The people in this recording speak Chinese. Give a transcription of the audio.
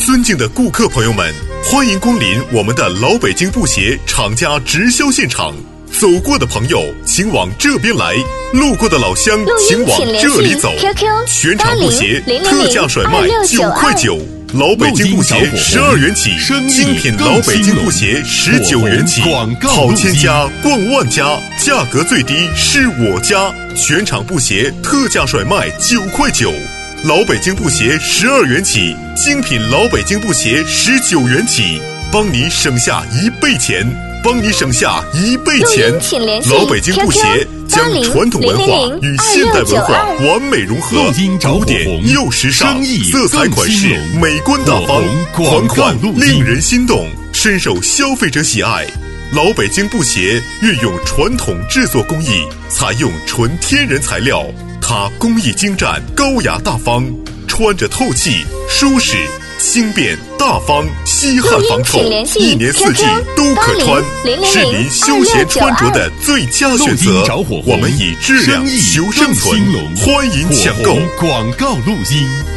尊敬的顾客朋友们，欢迎光临我们的老北京布鞋厂家直销现场。走过的朋友请往这边来，路过的老乡请往这里走。全场布鞋特价甩卖9块9，老北京布鞋12元起，精品老北京布鞋19元起，跑千家逛万家，价格最低是我家。全场布鞋特价甩卖9块9，老北京布鞋12元起，精品老北京布鞋19元起，帮你省下1倍钱，帮你省下1倍钱。老北京布鞋将传统文化与现代文化完美融合，古典又时尚，色彩款式美观大方，款款令人心动，深受消费者喜爱。老北京布鞋运用传统制作工艺，采用纯天然材料，它工艺精湛，高雅大方，穿着透气舒适，轻便大方，吸汗防臭，1年4季都可穿，是您休闲穿着的最佳选择。我们以质量求生存，欢迎抢购。 广告录音。